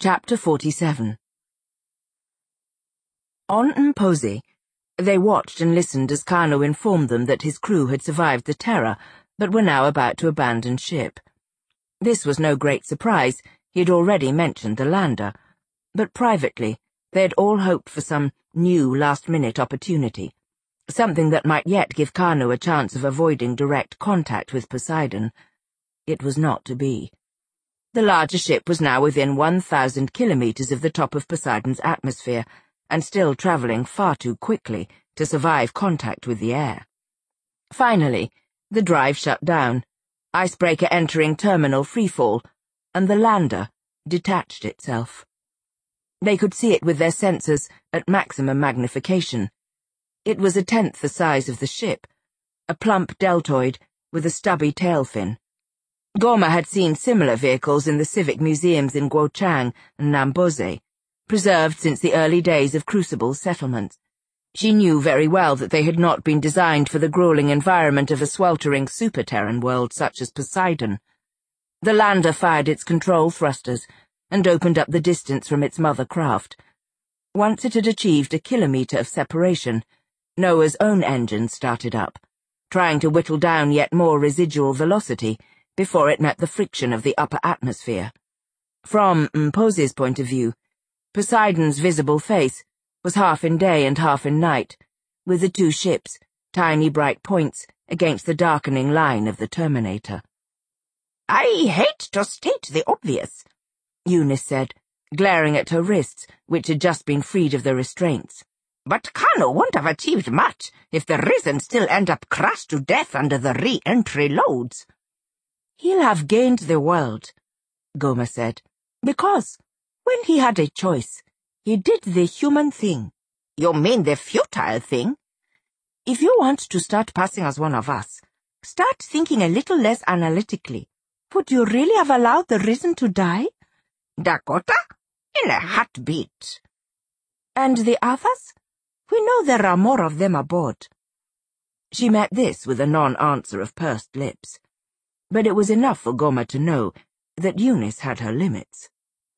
Chapter 47. On Mposi, they watched and listened as Kano informed them that his crew had survived the terror, but were now about to abandon ship. This was no great surprise. He had already mentioned the lander, but privately they had all hoped for some new last-minute opportunity, something that might yet give Kano a chance of avoiding direct contact with Poseidon. It was not to be. The larger ship was now within 1,000 kilometers of the top of Poseidon's atmosphere, and still traveling far too quickly to survive contact with the air. Finally, the drive shut down, icebreaker entering terminal freefall, and the lander detached itself. They could see it with their sensors at maximum magnification. It was 1/10 the size of the ship, a plump deltoid with a stubby tail fin. Goma had seen similar vehicles in the civic museums in Guochang and Namboze, preserved since the early days of Crucible's settlements. She knew very well that they had not been designed for the grueling environment of a sweltering super-Terran world such as Poseidon. The lander fired its control thrusters and opened up the distance from its mother craft. Once it had achieved a kilometer of separation, Noah's own engine started up, trying to whittle down yet more residual velocity before it met the friction of the upper atmosphere. From Mposi's point of view, Poseidon's visible face was half in day and half in night, with the two ships, tiny bright points, against the darkening line of the Terminator. "I hate to state the obvious," Eunice said, glaring at her wrists, which had just been freed of the restraints. "But Kano won't have achieved much if the Risen still end up crushed to death under the re-entry loads." "He'll have gained the world," Goma said, "because, when he had a choice, he did the human thing." "You mean the futile thing?" "If you want to start passing as one of us, start thinking a little less analytically. Would you really have allowed the Risen to die?" "Dakota? In a heartbeat." "And the others? We know there are more of them aboard." She met this with a non-answer of pursed lips. But it was enough for Goma to know that Eunice had her limits.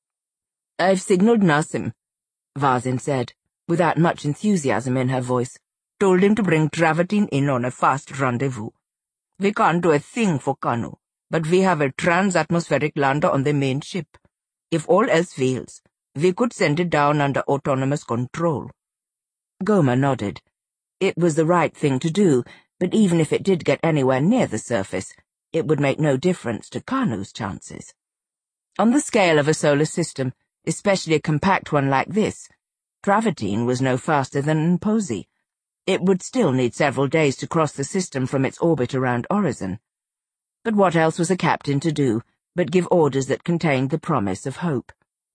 "I've signaled Nassim," Varzin said, without much enthusiasm in her voice. "Told him to bring Travertine in on a fast rendezvous. We can't do a thing for Kano, but we have a trans-atmospheric lander on the main ship. If all else fails, we could send it down under autonomous control." Goma nodded. It was the right thing to do, but even if it did get anywhere near the surface, it would make no difference to Kano's chances. On the scale of a solar system, especially a compact one like this, Travertine was no faster than Mposi. It would still need several days to cross the system from its orbit around Orizon. But what else was a captain to do but give orders that contained the promise of hope?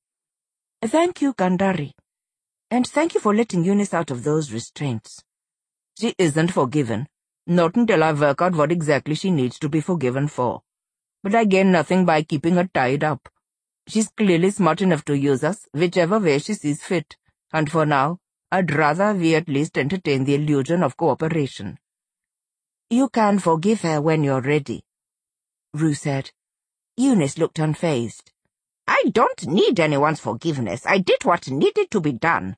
"Thank you, Gandari. And thank you for letting Eunice out of those restraints." "She isn't forgiven. Not until I work out what exactly she needs to be forgiven for. But I gain nothing by keeping her tied up. She's clearly smart enough to use us, whichever way she sees fit, and for now, I'd rather we at least entertain the illusion of cooperation." "You can forgive her when you're ready," Rue said. Eunice looked unfazed. "I don't need anyone's forgiveness. I did what needed to be done."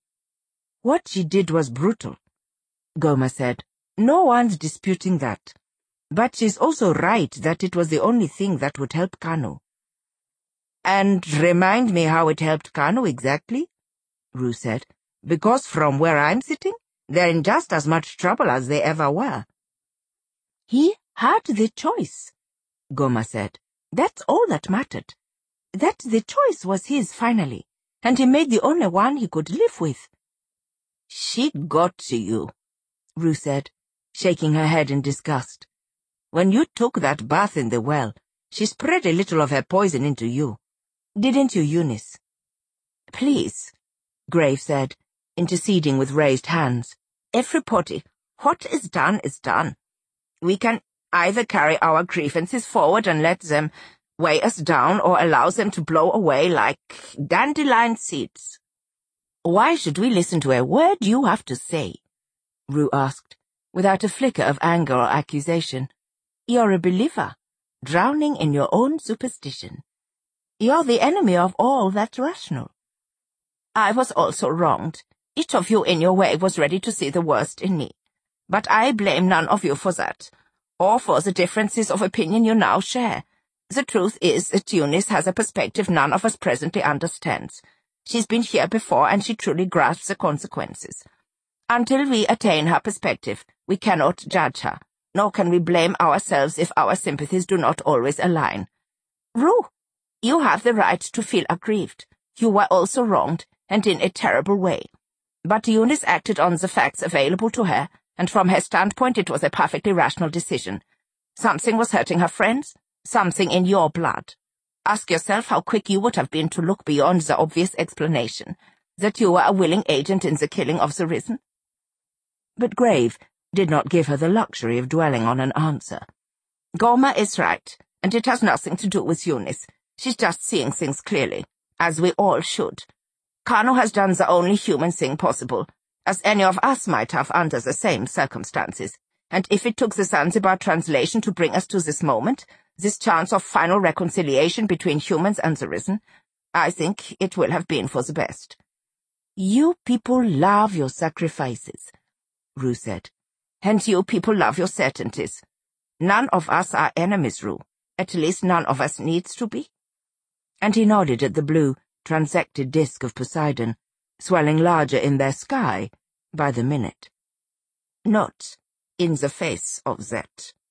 "What she did was brutal," Goma said. "No one's disputing that. But she's also right that it was the only thing that would help Kano." "And remind me how it helped Kano exactly," Rue said, "because from where I'm sitting, they're in just as much trouble as they ever were." "He had the choice," Goma said. "That's all that mattered. That the choice was his finally, and he made the only one he could live with." "She got to you," Rue said, shaking her head in disgust. "When you took that bath in the well, she spread a little of her poison into you. Didn't you, Eunice?" "Please," Grave said, interceding with raised hands. "Everybody, what is done is done. We can either carry our grievances forward and let them weigh us down, or allow them to blow away like dandelion seeds." "Why should we listen to a word you have to say?" Rue asked, without a flicker of anger or accusation. "You're a believer, drowning in your own superstition. You're the enemy of all that's rational. I was also wronged. Each of you in your way was ready to see the worst in me. But I blame none of you for that, or for the differences of opinion you now share. The truth is that Eunice has a perspective none of us presently understands. She's been here before, and she truly grasps the consequences. Until we attain her perspective, we cannot judge her, nor can we blame ourselves if our sympathies do not always align. Rue, you have the right to feel aggrieved. You were also wronged, and in a terrible way. But Eunice acted on the facts available to her, and from her standpoint it was a perfectly rational decision. Something was hurting her friends, something in your blood. Ask yourself how quick you would have been to look beyond the obvious explanation, that you were a willing agent in the killing of the Risen. But Grave did not give her the luxury of dwelling on an answer. Gomer is right, and it has nothing to do with Eunice. She's just seeing things clearly, as we all should. Kano has done the only human thing possible, as any of us might have under the same circumstances, and if it took the Zanzibar translation to bring us to this moment, this chance of final reconciliation between humans and the Risen, I think it will have been for the best. You people love your sacrifices, Rue said, and you people love your certainties. None of us are enemies, Rue. At least none of us needs to be. And he nodded at the blue, transected disk of Poseidon, swelling larger in their sky by the minute. Not in the face of that.